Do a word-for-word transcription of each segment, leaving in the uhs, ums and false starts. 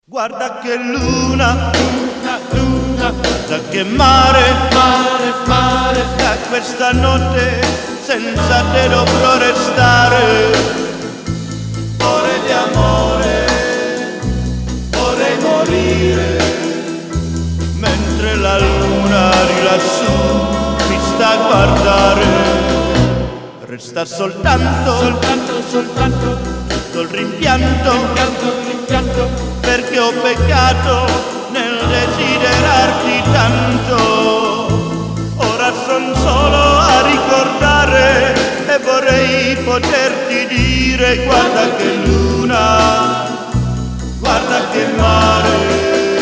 Guarda che luna, luna, luna, da che mare, mare, mare, da questa notte senza te dovrò restare. Ore di amore, vorrei morire, mentre la luna di lassù mi sta a guardare. Resta soltanto, soltanto, soltanto, tutto il rimpianto, rimpianto, rimpianto, perché ho peccato nel desiderarti tanto. Ora son solo a ricordare e vorrei poterti dire: guarda che luna, guarda che mare.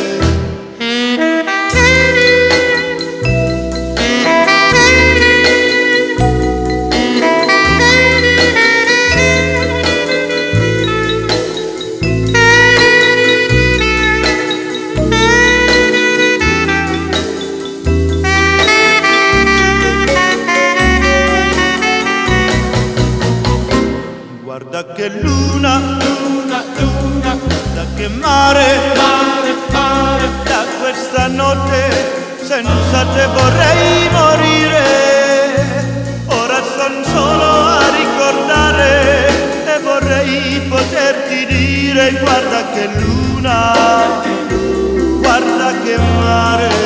Guarda che luna, luna, luna, da che mare, mare, mare, da questa notte senza te vorrei morire. Ora son solo a ricordare e vorrei poterti dire: guarda che luna, guarda che mare.